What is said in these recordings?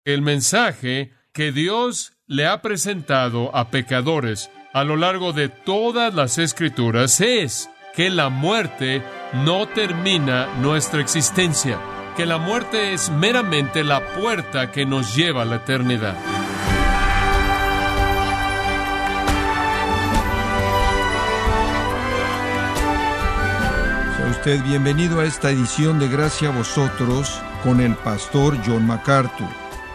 El mensaje que Dios le ha presentado a pecadores a lo largo de todas las Escrituras es que la muerte no termina nuestra existencia, que la muerte es meramente la puerta que nos lleva a la eternidad. Sea usted bienvenido a esta edición de Gracia a Vosotros con el pastor John MacArthur.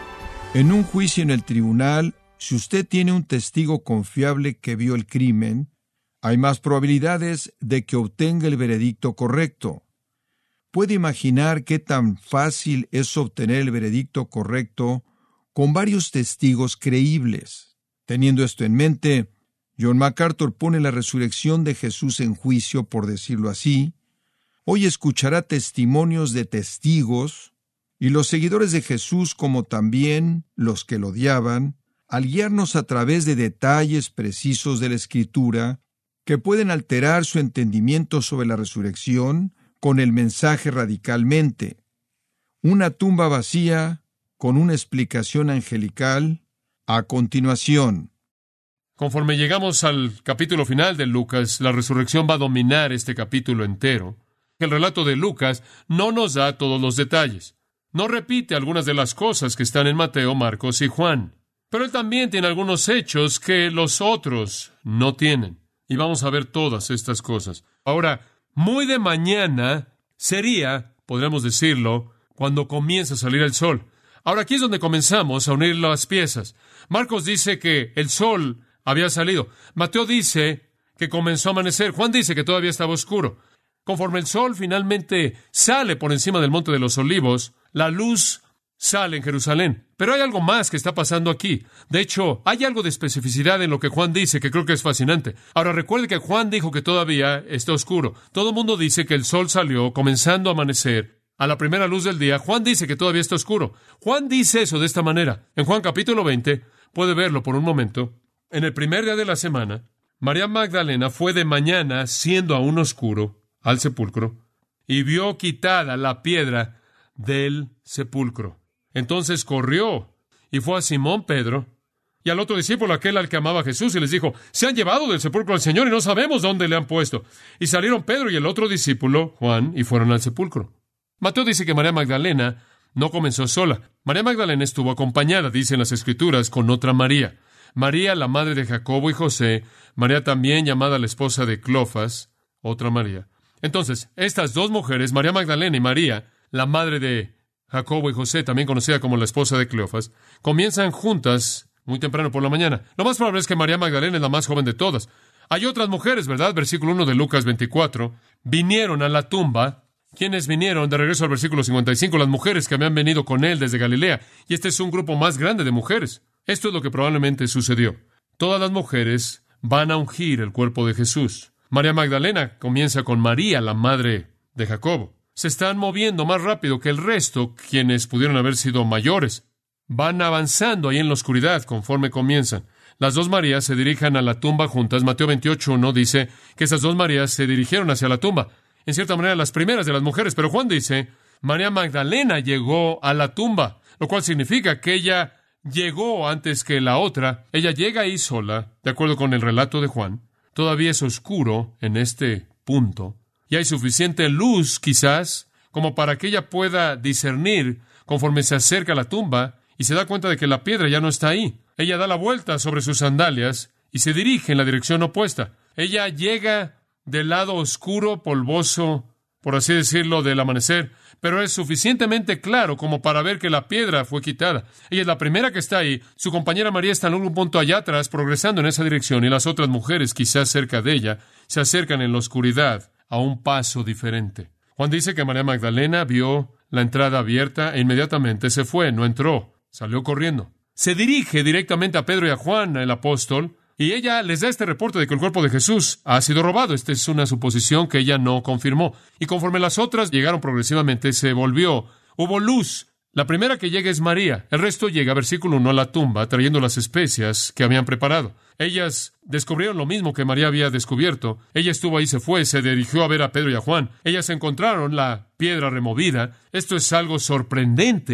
En un juicio en el tribunal, si usted tiene un testigo confiable que vio el crimen, hay más probabilidades de que obtenga el veredicto correcto. ¿Puede imaginar qué tan fácil es obtener el veredicto correcto con varios testigos creíbles? Teniendo esto en mente, John MacArthur pone la resurrección de Jesús en juicio, por decirlo así. Hoy escuchará testimonios de testigos, y los seguidores de Jesús, como también los que lo odiaban, al guiarnos a través de detalles precisos de la Escritura que pueden alterar su entendimiento sobre la resurrección con el mensaje radicalmente. Una tumba vacía con una explicación angelical a continuación. Conforme llegamos al capítulo final de Lucas, la resurrección va a dominar este capítulo entero. El relato de Lucas no nos da todos los detalles. No repite algunas de las cosas que están en Mateo, Marcos y Juan. Pero él también tiene algunos hechos que los otros no tienen. Y vamos a ver todas estas cosas. Ahora, muy de mañana sería, podríamos decirlo, cuando comienza a salir el sol. Ahora, aquí es donde comenzamos a unir las piezas. Marcos dice que el sol había salido. Mateo dice que comenzó a amanecer. Juan dice que todavía estaba oscuro. Conforme el sol finalmente sale por encima del Monte de los Olivos, la luz sale en Jerusalén. Pero hay algo más que está pasando aquí. De hecho, hay algo de especificidad en lo que Juan dice que creo que es fascinante. Ahora, recuerde que Juan dijo que todavía está oscuro. Todo el mundo dice que el sol salió comenzando a amanecer a la primera luz del día. Juan dice que todavía está oscuro. Juan dice eso de esta manera. En Juan capítulo 20, puede verlo por un momento. En el primer día de la semana, María Magdalena fue de mañana, siendo aún oscuro, al sepulcro, y vio quitada la piedra del sepulcro. Entonces corrió y fue a Simón Pedro y al otro discípulo, aquel al que amaba a Jesús, y les dijo: se han llevado del sepulcro al Señor y no sabemos dónde le han puesto. Y salieron Pedro y el otro discípulo, Juan, y fueron al sepulcro. Mateo dice que María Magdalena no comenzó sola. María Magdalena estuvo acompañada, dicen las Escrituras, con otra María. María, la madre de Jacobo y José, María también llamada la esposa de Cleofas, otra María. Entonces, estas dos mujeres, María Magdalena y María, la madre de Jacobo y José, también conocida como la esposa de Cleofas, comienzan juntas muy temprano por la mañana. Lo más probable es que María Magdalena es la más joven de todas. Hay otras mujeres, ¿verdad? Versículo 1 de Lucas 24. Vinieron a la tumba. ¿Quiénes vinieron? De regreso al versículo 55, las mujeres que habían venido con él desde Galilea. Y este es un grupo más grande de mujeres. Esto es lo que probablemente sucedió. Todas las mujeres van a ungir el cuerpo de Jesús. María Magdalena comienza con María, la madre de Jacobo. Se están moviendo más rápido que el resto, quienes pudieron haber sido mayores. Van avanzando ahí en la oscuridad conforme comienzan. Las dos Marías se dirigen a la tumba juntas. Mateo 28:1 dice que esas dos Marías se dirigieron hacia la tumba. En cierta manera, las primeras de las mujeres. Pero Juan dice, María Magdalena llegó a la tumba, lo cual significa que ella llegó antes que la otra. Ella llega ahí sola, de acuerdo con el relato de Juan. Todavía es oscuro en este punto. Y hay suficiente luz, quizás, como para que ella pueda discernir conforme se acerca a la tumba y se da cuenta de que la piedra ya no está ahí. Ella da la vuelta sobre sus sandalias y se dirige en la dirección opuesta. Ella llega del lado oscuro, polvoso, por así decirlo, del amanecer, pero es suficientemente claro como para ver que la piedra fue quitada. Ella es la primera que está ahí. Su compañera María está en un punto allá atrás, progresando en esa dirección, y las otras mujeres, quizás cerca de ella, se acercan en la oscuridad a un paso diferente. Juan dice que María Magdalena vio la entrada abierta e inmediatamente se fue, no entró, salió corriendo. Se dirige directamente a Pedro y a Juan, el apóstol, y ella les da este reporte de que el cuerpo de Jesús ha sido robado. Esta es una suposición que ella no confirmó. Y conforme las otras llegaron progresivamente, se volvió. Hubo luz. La primera que llega es María. El resto llega, versículo 1, a la tumba, trayendo las especias que habían preparado. Ellas descubrieron lo mismo que María había descubierto. Ella estuvo ahí, se fue, se dirigió a ver a Pedro y a Juan. Ellas encontraron la piedra removida. Esto es algo sorprendente.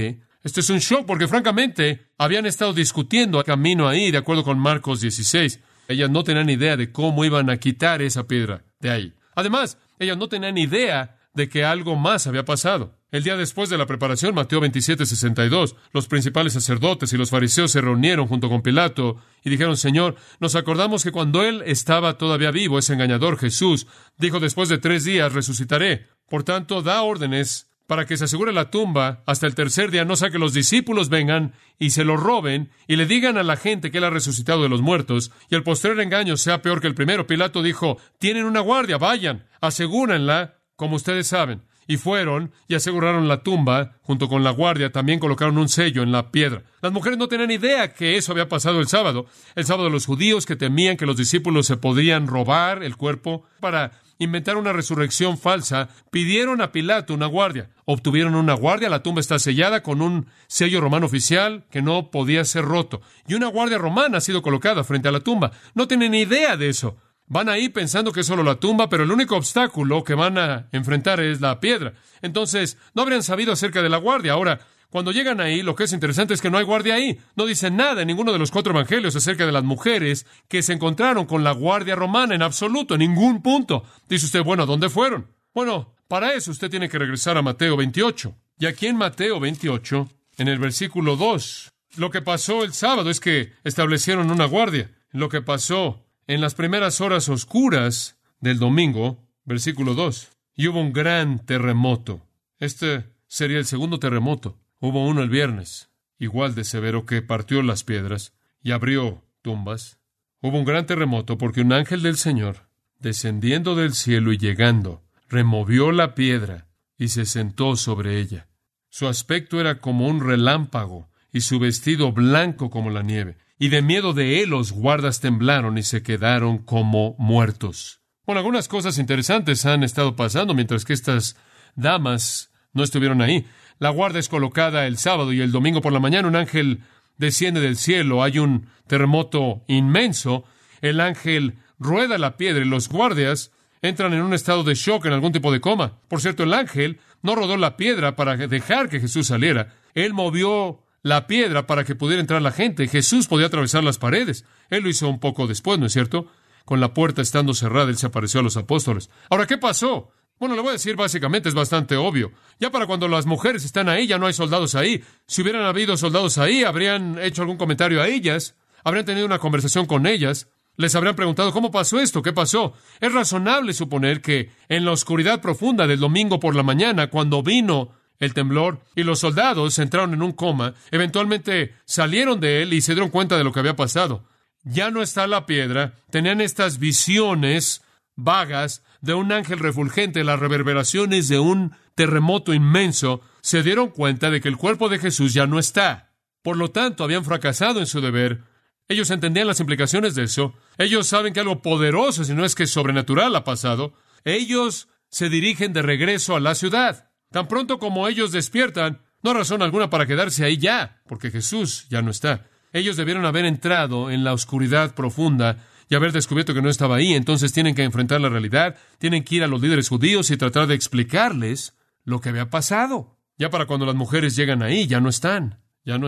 Esto es un shock porque, francamente, habían estado discutiendo camino ahí, de acuerdo con Marcos 16. Ellas no tenían idea de cómo iban a quitar esa piedra de ahí. Además, ellas no tenían idea de que algo más había pasado. El día después de la preparación, Mateo 27:62, los principales sacerdotes y los fariseos se reunieron junto con Pilato y dijeron: Señor, nos acordamos que cuando Él estaba todavía vivo, ese engañador Jesús dijo: después de 3 días resucitaré. Por tanto, da órdenes para que se asegure la tumba hasta el tercer día, no sea que los discípulos vengan y se lo roben y le digan a la gente que Él ha resucitado de los muertos y el postrer engaño sea peor que el primero. Pilato dijo: tienen una guardia, vayan, asegúrenla, como ustedes saben. Y fueron y aseguraron la tumba junto con la guardia. También colocaron un sello en la piedra. Las mujeres no tenían idea que eso había pasado el sábado. El sábado los judíos, que temían que los discípulos se podían robar el cuerpo para inventar una resurrección falsa, pidieron a Pilato una guardia. Obtuvieron una guardia, la tumba está sellada con un sello romano oficial que no podía ser roto. Y una guardia romana ha sido colocada frente a la tumba. No tienen idea de eso. Van ahí pensando que es solo la tumba, pero el único obstáculo que van a enfrentar es la piedra. Entonces, no habrían sabido acerca de la guardia. Ahora, cuando llegan ahí, lo que es interesante es que no hay guardia ahí. No dice nada en ninguno de los 4 evangelios acerca de las mujeres que se encontraron con la guardia romana en absoluto, en ningún punto. Dice usted, bueno, ¿dónde fueron? Bueno, para eso usted tiene que regresar a Mateo 28. Y aquí en Mateo 28, en el versículo 2, lo que pasó el sábado es que establecieron una guardia. Lo que pasó en las primeras horas oscuras del domingo, versículo 2, y hubo un gran terremoto. Este sería el segundo terremoto. Hubo uno el viernes, igual de severo, que partió las piedras y abrió tumbas. Hubo un gran terremoto porque un ángel del Señor, descendiendo del cielo y llegando, removió la piedra y se sentó sobre ella. Su aspecto era como un relámpago y su vestido blanco como la nieve. Y de miedo de él los guardas temblaron y se quedaron como muertos. Bueno, algunas cosas interesantes han estado pasando mientras que estas damas no estuvieron ahí. La guardia es colocada el sábado y el domingo por la mañana un ángel desciende del cielo. Hay un terremoto inmenso. El ángel rueda la piedra y los guardias entran en un estado de shock, en algún tipo de coma. Por cierto, el ángel no rodó la piedra para dejar que Jesús saliera. Él movió la piedra para que pudiera entrar la gente. Jesús podía atravesar las paredes. Él lo hizo un poco después, ¿no es cierto? Con la puerta estando cerrada, Él se apareció a los apóstoles. Ahora, ¿qué pasó? Bueno, le voy a decir básicamente, es bastante obvio. Ya para cuando las mujeres están ahí, ya no hay soldados ahí. Si hubieran habido soldados ahí, habrían hecho algún comentario a ellas, habrían tenido una conversación con ellas, les habrían preguntado, ¿cómo pasó esto? ¿Qué pasó? Es razonable suponer que en la oscuridad profunda del domingo por la mañana, cuando vino el temblor y los soldados entraron en un coma, eventualmente salieron de él y se dieron cuenta de lo que había pasado. Ya no está la piedra, tenían estas visiones vagas de un ángel refulgente, las reverberaciones de un terremoto inmenso, se dieron cuenta de que el cuerpo de Jesús ya no está. Por lo tanto, habían fracasado en su deber. Ellos entendían las implicaciones de eso. Ellos saben que algo poderoso, si no es que sobrenatural, ha pasado. Ellos se dirigen de regreso a la ciudad. Tan pronto como ellos despiertan, no hay razón alguna para quedarse ahí ya, porque Jesús ya no está. Ellos debieron haber entrado en la oscuridad profunda y haber descubierto que no estaba ahí. Entonces tienen que enfrentar la realidad, tienen que ir a los líderes judíos y tratar de explicarles lo que había pasado. Ya para cuando las mujeres llegan ahí, ya no están.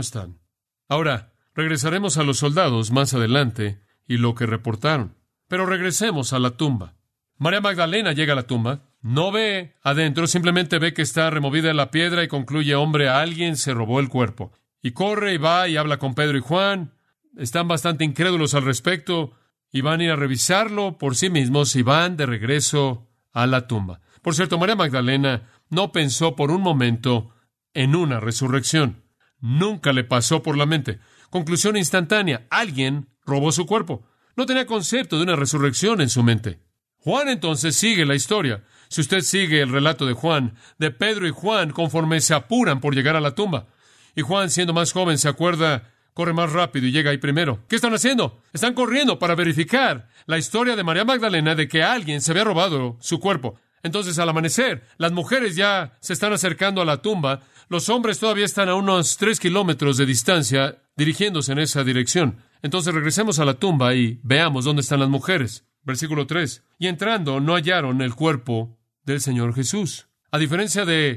Ahora, regresaremos a los soldados más adelante y lo que reportaron. Pero regresemos a la tumba. María Magdalena llega a la tumba, no ve adentro, simplemente ve que está removida la piedra y concluye, hombre, alguien se robó el cuerpo. Y corre y va y habla con Pedro y Juan. Están bastante incrédulos al respecto y van a ir a revisarlo por sí mismos y van de regreso a la tumba. Por cierto, María Magdalena no pensó por un momento en una resurrección. Nunca le pasó por la mente. Conclusión instantánea, alguien robó su cuerpo. No tenía concepto de una resurrección en su mente. Juan entonces sigue la historia. Si usted sigue el relato de Juan, de Pedro y Juan, conforme se apuran por llegar a la tumba. Y Juan, siendo más joven, se acuerda, corre más rápido y llega ahí primero. ¿Qué están haciendo? Están corriendo para verificar la historia de María Magdalena de que alguien se había robado su cuerpo. Entonces, al amanecer, las mujeres ya se están acercando a la tumba. Los hombres todavía están a unos 3 kilómetros de distancia dirigiéndose en esa dirección. Entonces, regresemos a la tumba y veamos dónde están las mujeres. Versículo 3. Y entrando, no hallaron el cuerpo del Señor Jesús. A diferencia de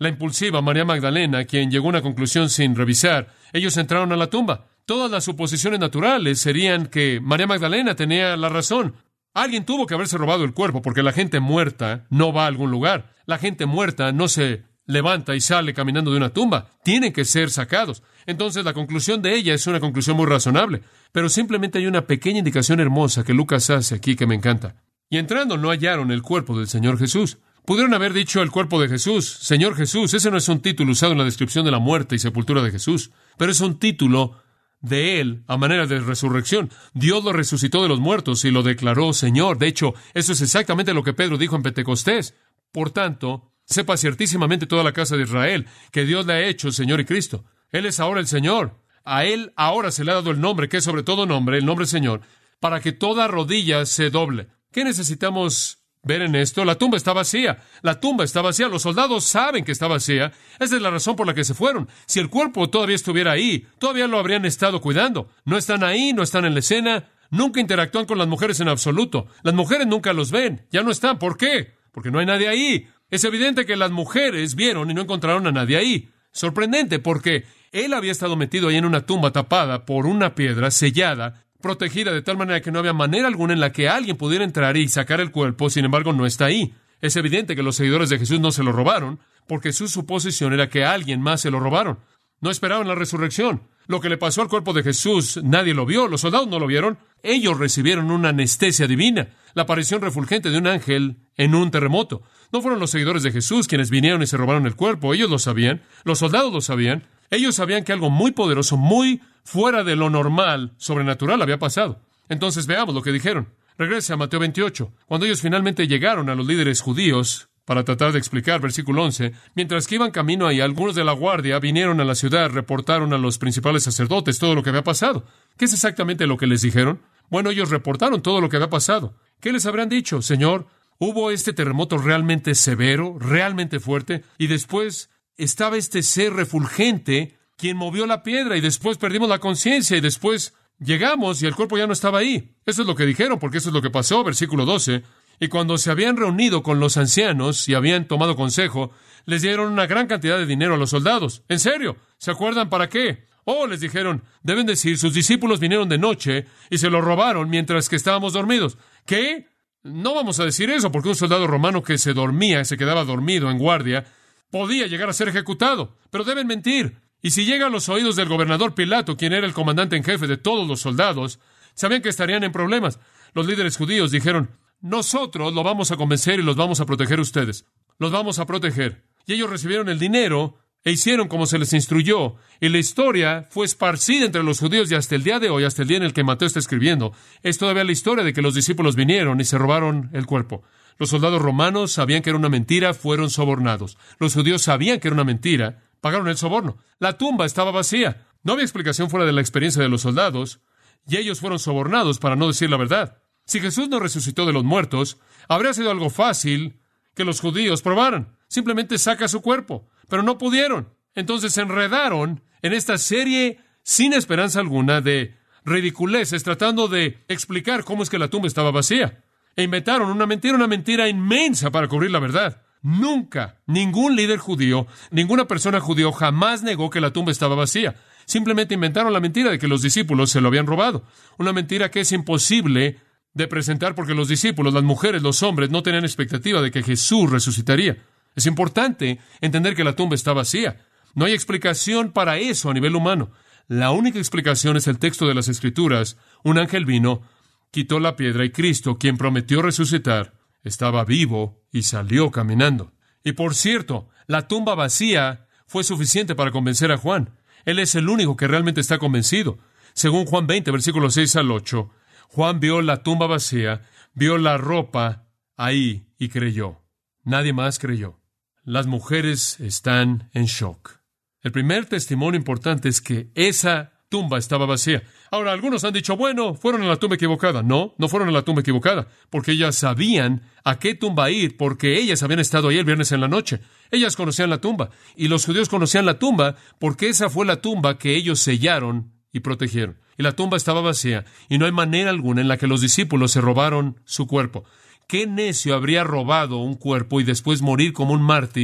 la impulsiva María Magdalena, quien llegó a una conclusión sin revisar. Ellos entraron a la tumba. Todas las suposiciones naturales serían que María Magdalena tenía la razón. Alguien tuvo que haberse robado el cuerpo, porque la gente muerta no va a algún lugar. La gente muerta no se levanta y sale caminando de una tumba. Tienen que ser sacados. Entonces la conclusión de ella es una conclusión muy razonable. Pero simplemente hay una pequeña indicación hermosa que Lucas hace aquí que me encanta. Y entrando no hallaron el cuerpo del Señor Jesús. Pudieron haber dicho el cuerpo de Jesús, Señor Jesús. Ese no es un título usado en la descripción de la muerte y sepultura de Jesús, pero es un título de Él a manera de resurrección. Dios lo resucitó de los muertos y lo declaró Señor. De hecho, eso es exactamente lo que Pedro dijo en Pentecostés. Por tanto, sepa ciertísimamente toda la casa de Israel que Dios le ha hecho Señor y Cristo. Él es ahora el Señor. A Él ahora se le ha dado el nombre, que es sobre todo nombre, el nombre Señor, para que toda rodilla se doble. ¿Qué necesitamos ver en esto? La tumba está vacía. La tumba está vacía. Los soldados saben que está vacía. Esa es la razón por la que se fueron. Si el cuerpo todavía estuviera ahí, todavía lo habrían estado cuidando. No están ahí, no están en la escena. Nunca interactúan con las mujeres en absoluto. Las mujeres nunca los ven. Ya no están. ¿Por qué? Porque no hay nadie ahí. Es evidente que las mujeres vieron y no encontraron a nadie ahí. Sorprendente, porque él había estado metido ahí en una tumba tapada por una piedra sellada, protegida de tal manera que no había manera alguna en la que alguien pudiera entrar y sacar el cuerpo. Sin embargo, no está ahí. Es evidente que los seguidores de Jesús no se lo robaron, porque su suposición era que alguien más se lo robaron. No esperaban la resurrección. Lo que le pasó al cuerpo de Jesús, nadie lo vio. Los soldados no lo vieron. Ellos recibieron una anestesia divina, la aparición refulgente de un ángel en un terremoto. No fueron los seguidores de Jesús quienes vinieron y se robaron el cuerpo. Ellos lo sabían. Los soldados lo sabían. Ellos sabían que algo muy poderoso, muy fuera de lo normal, sobrenatural, había pasado. Entonces veamos lo que dijeron. Regrese a Mateo 28. Cuando ellos finalmente llegaron a los líderes judíos para tratar de explicar, versículo 11, mientras que iban camino ahí, algunos de la guardia vinieron a la ciudad, reportaron a los principales sacerdotes todo lo que había pasado. ¿Qué es exactamente lo que les dijeron? Bueno, ellos reportaron todo lo que había pasado. ¿Qué les habrán dicho? Señor, hubo este terremoto realmente severo, realmente fuerte, y después estaba este ser refulgente quien movió la piedra, y después perdimos la conciencia, y después llegamos y el cuerpo ya no estaba ahí. Eso es lo que dijeron, porque eso es lo que pasó, versículo 12. Y cuando se habían reunido con los ancianos y habían tomado consejo, les dieron una gran cantidad de dinero a los soldados. ¿En serio? ¿Se acuerdan para qué? Oh, les dijeron, deben decir, sus discípulos vinieron de noche y se lo robaron mientras que estábamos dormidos. ¿Qué? No vamos a decir eso, porque un soldado romano que se dormía, se quedaba dormido en guardia, podía llegar a ser ejecutado. Pero deben mentir. Y si llega a los oídos del gobernador Pilato, quien era el comandante en jefe de todos los soldados, sabían que estarían en problemas. Los líderes judíos dijeron, nosotros lo vamos a convencer y los vamos a proteger ustedes. Los vamos a proteger. Y ellos recibieron el dinero e hicieron como se les instruyó. Y la historia fue esparcida entre los judíos y hasta el día de hoy, hasta el día en el que Mateo está escribiendo, es todavía la historia de que los discípulos vinieron y se robaron el cuerpo. Los soldados romanos sabían que era una mentira, fueron sobornados. Los judíos sabían que era una mentira, pagaron el soborno. La tumba estaba vacía. No había explicación fuera de la experiencia de los soldados, y ellos fueron sobornados para no decir la verdad. Si Jesús no resucitó de los muertos, habría sido algo fácil que los judíos probaran. Simplemente saca su cuerpo. Pero no pudieron. Entonces se enredaron en esta serie sin esperanza alguna de ridiculeces, tratando de explicar cómo es que la tumba estaba vacía. E inventaron una mentira inmensa para cubrir la verdad. Nunca, ningún líder judío, ninguna persona judío jamás negó que la tumba estaba vacía. Simplemente inventaron la mentira de que los discípulos se lo habían robado. Una mentira que es imposible de presentar porque los discípulos, las mujeres, los hombres no tenían expectativa de que Jesús resucitaría. Es importante entender que la tumba está vacía. No hay explicación para eso a nivel humano. La única explicación es el texto de las Escrituras. Un ángel vino, quitó la piedra y Cristo, quien prometió resucitar, estaba vivo y salió caminando. Y por cierto, la tumba vacía fue suficiente para convencer a Juan. Él es el único que realmente está convencido. Según Juan 20, versículos 6 al 8, Juan vio la tumba vacía, vio la ropa ahí y creyó. Nadie más creyó. Las mujeres están en shock. El primer testimonio importante es que esa tumba estaba vacía. Ahora, algunos han dicho, bueno, fueron a la tumba equivocada. No, no fueron a la tumba equivocada, porque ellas sabían a qué tumba ir, porque ellas habían estado ahí el viernes en la noche. Ellas conocían la tumba, y los judíos conocían la tumba, porque esa fue la tumba que ellos sellaron y protegieron. Y la tumba estaba vacía, y no hay manera alguna en la que los discípulos se robaron su cuerpo. ¿Qué necio habría robado un cuerpo y después morir como un mártir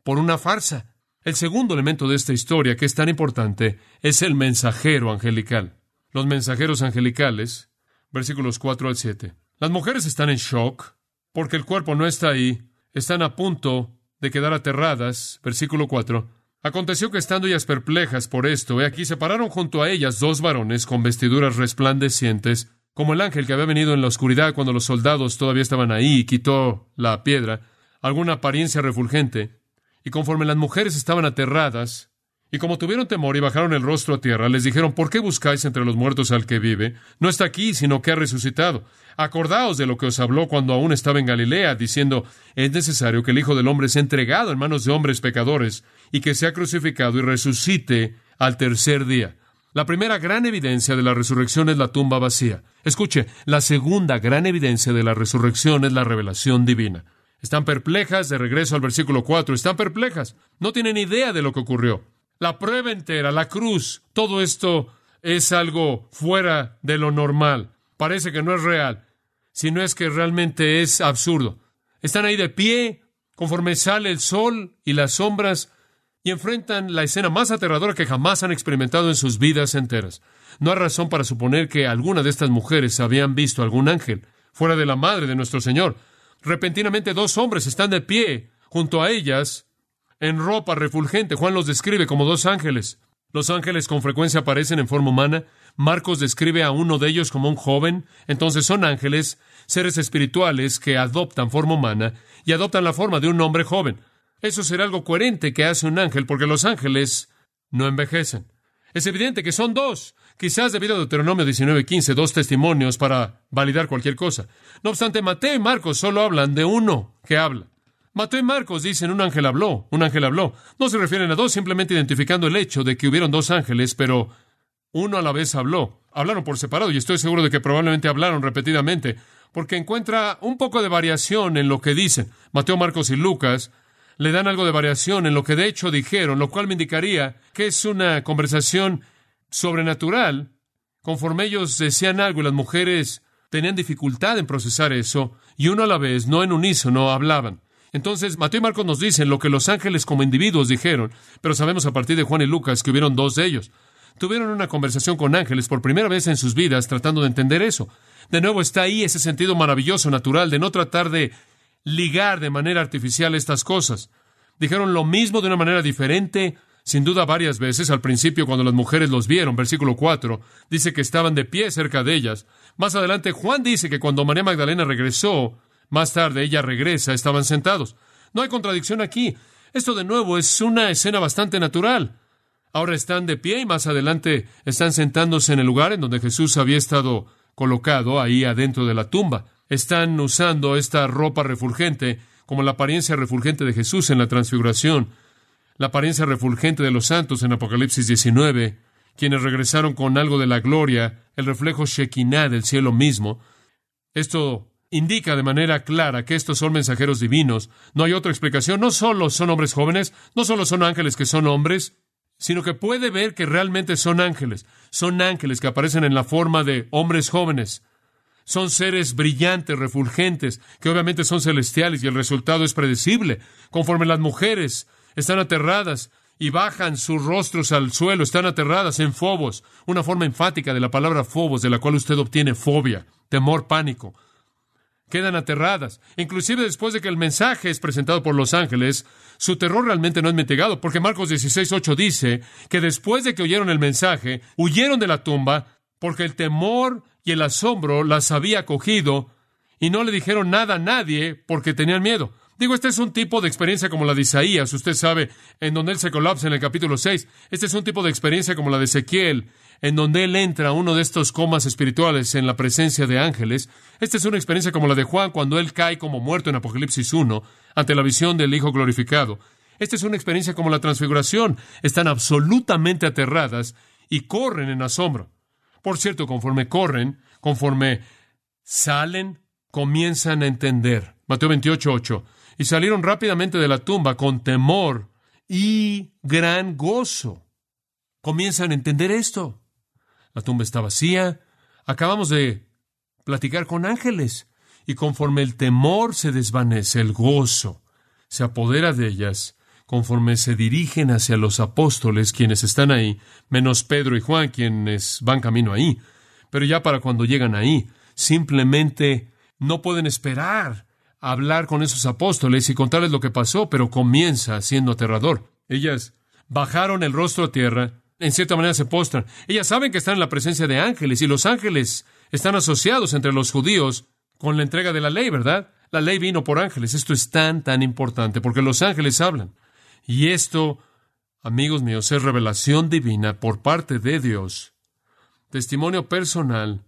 por una farsa. El segundo elemento de esta historia, que es tan importante, es el mensajero angelical. Los mensajeros angelicales, versículos 4 al 7. Las mujeres están en shock porque el cuerpo no está ahí. Están a punto de quedar aterradas. Versículo 4. Aconteció que estando ellas perplejas por esto, he aquí se pararon junto a ellas dos varones con vestiduras resplandecientes, como el ángel que había venido en la oscuridad cuando los soldados todavía estaban ahí y quitó la piedra, alguna apariencia refulgente. Y conforme las mujeres estaban aterradas, y como tuvieron temor y bajaron el rostro a tierra, les dijeron: ¿por qué buscáis entre los muertos al que vive? No está aquí, sino que ha resucitado. Acordaos de lo que os habló cuando aún estaba en Galilea, diciendo: es necesario que el Hijo del Hombre sea entregado en manos de hombres pecadores, y que sea crucificado y resucite al tercer día. La primera gran evidencia de la resurrección es la tumba vacía. Escuche, la segunda gran evidencia de la resurrección es la revelación divina. Están perplejas, de regreso al versículo 4, están perplejas. No tienen idea de lo que ocurrió. La prueba entera, la cruz, todo esto es algo fuera de lo normal. Parece que no es real, sino es que realmente es absurdo. Están ahí de pie, conforme sale el sol y las sombras, y enfrentan la escena más aterradora que jamás han experimentado en sus vidas enteras. No hay razón para suponer que alguna de estas mujeres habían visto algún ángel, fuera de la madre de nuestro Señor. Repentinamente dos hombres están de pie junto a ellas, en ropa refulgente. Juan los describe como dos ángeles. Los ángeles con frecuencia aparecen en forma humana. Marcos describe a uno de ellos como un joven. Entonces son ángeles, seres espirituales que adoptan forma humana y adoptan la forma de un hombre joven. Eso será algo coherente que hace un ángel, porque los ángeles no envejecen. Es evidente que son dos. Quizás debido a Deuteronomio 19:15, dos testimonios para validar cualquier cosa. No obstante, Mateo y Marcos solo hablan de uno que habla. Mateo y Marcos dicen: un ángel habló, un ángel habló. No se refieren a dos, simplemente identificando el hecho de que hubieron dos ángeles, pero uno a la vez habló. Hablaron por separado, y estoy seguro de que probablemente hablaron repetidamente, porque encuentra un poco de variación en lo que dicen. Mateo, Marcos y Lucas le dan algo de variación en lo que de hecho dijeron, lo cual me indicaría que es una conversación sobrenatural. Conforme ellos decían algo y las mujeres tenían dificultad en procesar eso, y uno a la vez, no en unísono, hablaban. Entonces, Mateo y Marcos nos dicen lo que los ángeles como individuos dijeron, pero sabemos a partir de Juan y Lucas que hubieron dos de ellos. Tuvieron una conversación con ángeles por primera vez en sus vidas tratando de entender eso. De nuevo está ahí ese sentido maravilloso, natural, de no tratar de ligar de manera artificial estas cosas. Dijeron lo mismo de una manera diferente, sin duda varias veces. Al principio, cuando las mujeres los vieron, versículo 4, dice que estaban de pie cerca de ellas. Más adelante, Juan dice que cuando María Magdalena regresó, más tarde ella regresa, estaban sentados. No hay contradicción aquí. Esto de nuevo es una escena bastante natural. Ahora están de pie y más adelante están sentándose en el lugar en donde Jesús había estado colocado, ahí adentro de la tumba. Están usando esta ropa refulgente como la apariencia refulgente de Jesús en la transfiguración, la apariencia refulgente de los santos en Apocalipsis 19, quienes regresaron con algo de la gloria, el reflejo Shekinah del cielo mismo. Esto indica de manera clara que estos son mensajeros divinos. No hay otra explicación. No solo son hombres jóvenes, no solo son ángeles que son hombres, sino que puede ver que realmente son ángeles. Son ángeles que aparecen en la forma de hombres jóvenes. Son seres brillantes, refulgentes, que obviamente son celestiales, y el resultado es predecible. Conforme las mujeres están aterradas y bajan sus rostros al suelo, están aterradas en phobos, una forma enfática de la palabra phobos, de la cual usted obtiene fobia, temor, pánico. Quedan aterradas. Inclusive después de que el mensaje es presentado por los ángeles, su terror realmente no es mitigado, porque Marcos 16:8 dice que después de que oyeron el mensaje, huyeron de la tumba, porque el temor y el asombro las había cogido, y no le dijeron nada a nadie porque tenían miedo. Digo, este es un tipo de experiencia como la de Isaías, usted sabe, en donde él se colapsa en el capítulo 6. Este es un tipo de experiencia como la de Ezequiel, en donde él entra a uno de estos comas espirituales en la presencia de ángeles. Esta es una experiencia como la de Juan, cuando él cae como muerto en Apocalipsis 1, ante la visión del Hijo glorificado. Esta es una experiencia como la transfiguración. Están absolutamente aterradas y corren en asombro. Por cierto, conforme corren, conforme salen, comienzan a entender. Mateo 28:8. Y salieron rápidamente de la tumba con temor y gran gozo. Comienzan a entender esto. La tumba está vacía. Acabamos de platicar con ángeles. Y conforme el temor se desvanece, el gozo se apodera de ellas. conforme se dirigen hacia los apóstoles, quienes están ahí, menos Pedro y Juan, quienes van camino ahí. Pero ya para cuando llegan ahí, simplemente no pueden esperar a hablar con esos apóstoles y contarles lo que pasó, pero comienza siendo aterrador. Ellas bajaron el rostro a tierra, en cierta manera se postran. Ellas saben que están en la presencia de ángeles, y los ángeles están asociados entre los judíos con la entrega de la ley, ¿verdad? La ley vino por ángeles. Esto es tan importante, porque los ángeles hablan. Y esto, amigos míos, es revelación divina por parte de Dios. Testimonio personal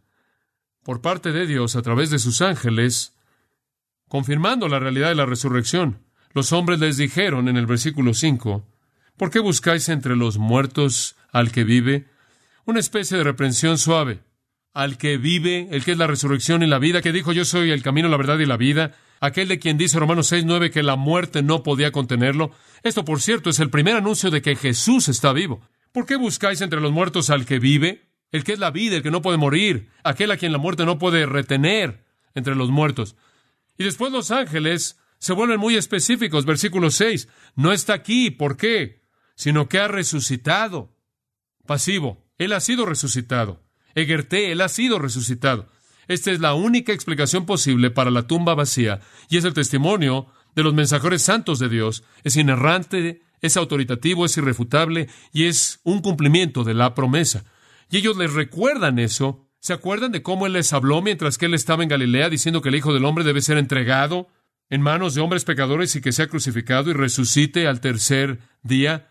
por parte de Dios a través de sus ángeles, confirmando la realidad de la resurrección. Los hombres les dijeron en el versículo 5, ¿por qué buscáis entre los muertos al que vive? Una especie de reprensión suave. Al que vive, el que es la resurrección y la vida, que dijo, yo soy el camino, la verdad y la vida. Aquel de quien dice Romanos 6:9 que la muerte no podía contenerlo. Esto, por cierto, es el primer anuncio de que Jesús está vivo. ¿Por qué buscáis entre los muertos al que vive? El que es la vida, el que no puede morir, aquel a quien la muerte no puede retener entre los muertos. Y después los ángeles se vuelven muy específicos. Versículo 6, no está aquí, ¿por qué? Sino que ha resucitado. Pasivo, Él ha sido resucitado. Egerté, Él ha sido resucitado. Esta es la única explicación posible para la tumba vacía, y es el testimonio de los mensajeros santos de Dios. Es inerrante, es autoritativo, es irrefutable, y es un cumplimiento de la promesa. Y ellos les recuerdan eso. ¿Se acuerdan de cómo Él les habló mientras que Él estaba en Galilea, diciendo que el Hijo del Hombre debe ser entregado en manos de hombres pecadores y que sea crucificado y resucite al tercer día?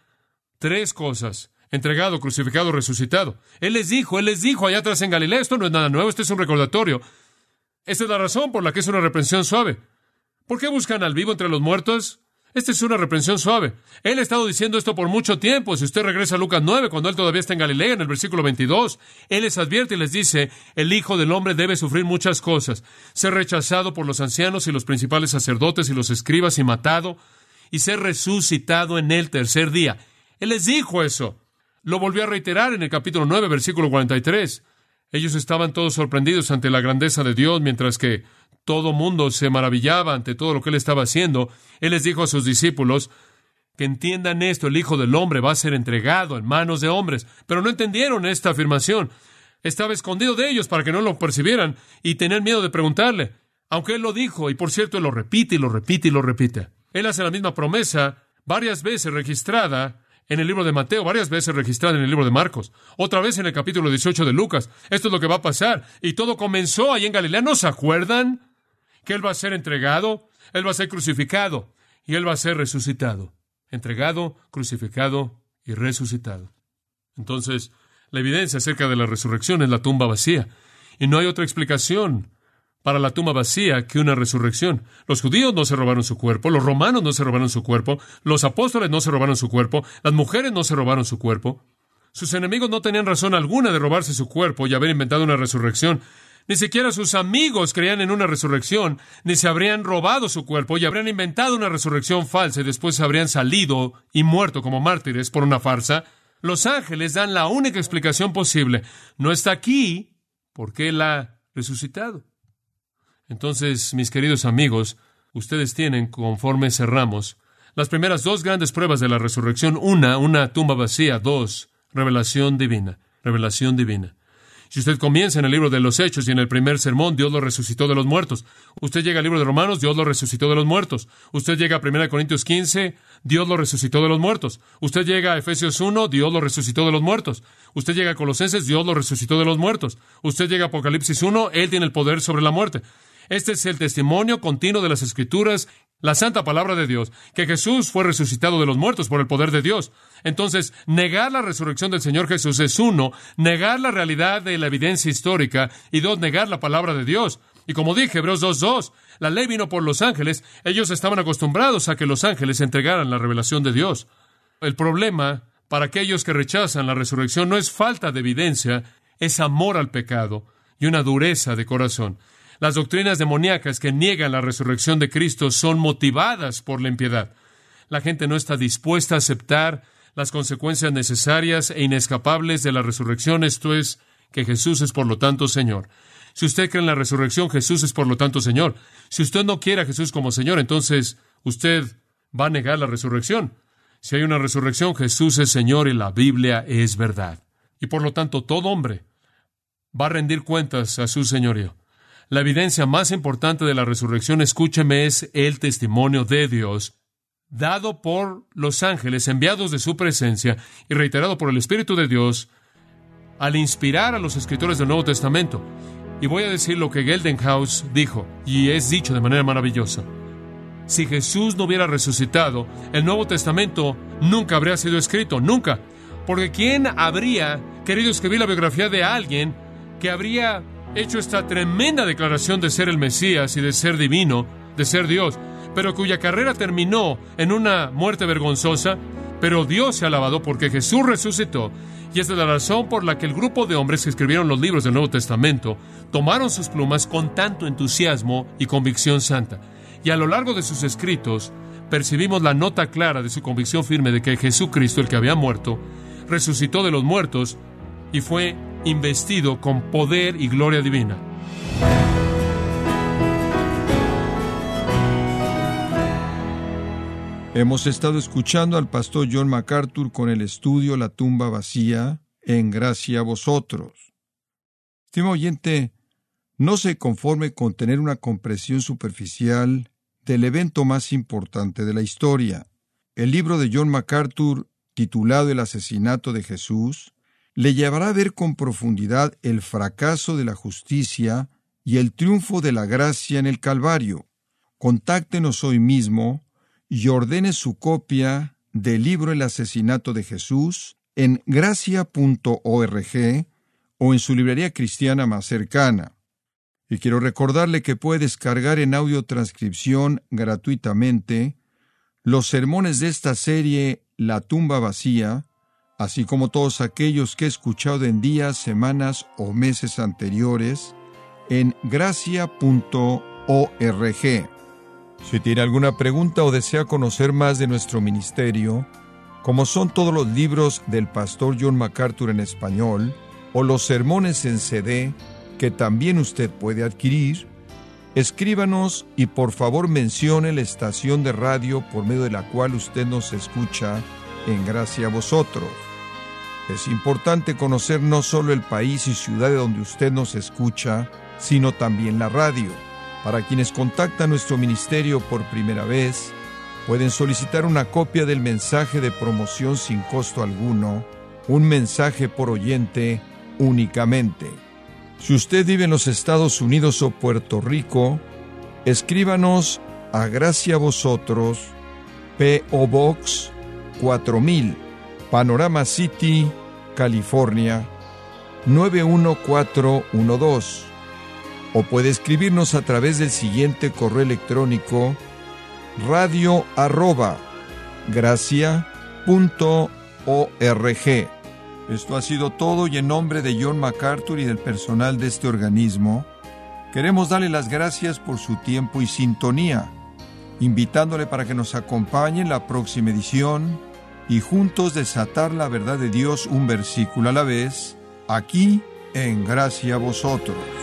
3 cosas. Entregado, crucificado, resucitado. Él les dijo allá atrás en Galilea, esto no es nada nuevo, esto es un recordatorio. Esta es la razón por la que es una reprensión suave. ¿Por qué buscan al vivo entre los muertos? Esta es una reprensión suave. Él ha estado diciendo esto por mucho tiempo. Si usted regresa a Lucas 9, cuando Él todavía está en Galilea, en el versículo 22, Él les advierte y les dice, el Hijo del Hombre debe sufrir muchas cosas, ser rechazado por los ancianos y los principales sacerdotes y los escribas y matado, y ser resucitado en el tercer día. Él les dijo eso. Lo volvió a reiterar en el capítulo 9, versículo 43. Ellos estaban todos sorprendidos ante la grandeza de Dios, mientras que todo mundo se maravillaba ante todo lo que Él estaba haciendo. Él les dijo a sus discípulos que entiendan esto, el Hijo del Hombre va a ser entregado en manos de hombres. Pero no entendieron esta afirmación. Estaba escondido de ellos para que no lo percibieran y tenían miedo de preguntarle. Aunque Él lo dijo, y por cierto, Él lo repite y lo repite y lo repite. Él hace la misma promesa varias veces registrada en el libro de Mateo, varias veces registrada en el libro de Marcos, otra vez en el capítulo 18 de Lucas. Esto es lo que va a pasar. Y todo comenzó ahí en Galilea. ¿No se acuerdan? Que Él va a ser entregado, Él va a ser crucificado y Él va a ser resucitado. Entregado, crucificado y resucitado. Entonces, la evidencia acerca de la resurrección es la tumba vacía. Y no hay otra explicación para la tumba vacía que una resurrección. Los judíos no se robaron su cuerpo, los romanos no se robaron su cuerpo, los apóstoles no se robaron su cuerpo, las mujeres no se robaron su cuerpo. Sus enemigos no tenían razón alguna de robarse su cuerpo y haber inventado una resurrección. Ni siquiera sus amigos creían en una resurrección, ni se habrían robado su cuerpo y habrían inventado una resurrección falsa y después habrían salido y muerto como mártires por una farsa. Los ángeles dan la única explicación posible. No está aquí porque Él ha resucitado. Entonces, mis queridos amigos, ustedes tienen, conforme cerramos, las primeras 2 grandes pruebas de la resurrección. Una tumba vacía. 2, revelación divina. Revelación divina. Si usted comienza en el libro de los Hechos y en el primer sermón, Dios lo resucitó de los muertos. Usted llega al libro de Romanos, Dios lo resucitó de los muertos. Usted llega a 1 Corintios 15, Dios lo resucitó de los muertos. Usted llega a Efesios 1, Dios lo resucitó de los muertos. Usted llega a Colosenses, Dios lo resucitó de los muertos. Usted llega a Apocalipsis 1, Él tiene el poder sobre la muerte. Este es el testimonio continuo de las Escrituras, la santa palabra de Dios, que Jesús fue resucitado de los muertos por el poder de Dios. Entonces, negar la resurrección del Señor Jesús es 1, negar la realidad de la evidencia histórica, y 2, negar la palabra de Dios. Y como dije, Hebreos 2:2, la ley vino por los ángeles. Ellos estaban acostumbrados a que los ángeles entregaran la revelación de Dios. El problema para aquellos que rechazan la resurrección no es falta de evidencia, es amor al pecado y una dureza de corazón. Las doctrinas demoníacas que niegan la resurrección de Cristo son motivadas por la impiedad. La gente no está dispuesta a aceptar las consecuencias necesarias e inescapables de la resurrección, esto es, que Jesús es por lo tanto Señor. Si usted cree en la resurrección, Jesús es por lo tanto Señor. Si usted no quiere a Jesús como Señor, entonces usted va a negar la resurrección. Si hay una resurrección, Jesús es Señor y la Biblia es verdad. Y por lo tanto, todo hombre va a rendir cuentas a su señorío. La evidencia más importante de la resurrección, escúcheme, es el testimonio de Dios, dado por los ángeles, enviados de su presencia y reiterado por el Espíritu de Dios, al inspirar a los escritores del Nuevo Testamento. Y voy a decir lo que Geldenhaus dijo, y es dicho de manera maravillosa. Si Jesús no hubiera resucitado, el Nuevo Testamento nunca habría sido escrito, nunca. Porque ¿quién habría querido escribir la biografía de alguien que habría hecho esta tremenda declaración de ser el Mesías y de ser divino, de ser Dios, pero cuya carrera terminó en una muerte vergonzosa? Pero Dios se ha alabado porque Jesús resucitó, y esta es la razón por la que el grupo de hombres que escribieron los libros del Nuevo Testamento tomaron sus plumas con tanto entusiasmo y convicción santa. Y a lo largo de sus escritos percibimos la nota clara de su convicción firme de que Jesucristo, el que había muerto, resucitó de los muertos y fue investido con poder y gloria divina. Hemos estado escuchando al pastor John MacArthur con el estudio La tumba vacía, en gracia a vosotros. Estimado oyente, no se conforme con tener una comprensión superficial del evento más importante de la historia. El libro de John MacArthur, titulado El asesinato de Jesús, le llevará a ver con profundidad el fracaso de la justicia y el triunfo de la gracia en el Calvario. Contáctenos hoy mismo y ordene su copia del libro El asesinato de Jesús en gracia.org o en su librería cristiana más cercana. Y quiero recordarle que puede descargar en audio transcripción gratuitamente los sermones de esta serie La tumba vacía, así como todos aquellos que he escuchado en días, semanas o meses anteriores en gracia.org. Si tiene alguna pregunta o desea conocer más de nuestro ministerio, como son todos los libros del pastor John MacArthur en español, o los sermones en CD, que también usted puede adquirir, escríbanos y por favor mencione la estación de radio por medio de la cual usted nos escucha en Gracia a Vosotros. Es importante conocer no solo el país y ciudad de donde usted nos escucha, sino también la radio. Para quienes contactan nuestro ministerio por primera vez, pueden solicitar una copia del mensaje de promoción sin costo alguno, un mensaje por oyente únicamente. Si usted vive en los Estados Unidos o Puerto Rico, escríbanos a Gracia a Vosotros, P.O. Box 4000, Panorama City, California, 91412. O puede escribirnos a través del siguiente correo electrónico: radio@gracia.org. Esto ha sido todo, y en nombre de John MacArthur y del personal de este organismo, queremos darle las gracias por su tiempo y sintonía, invitándole para que nos acompañe en la próxima edición y juntos desatar la verdad de Dios un versículo a la vez, aquí en Gracia a Vosotros.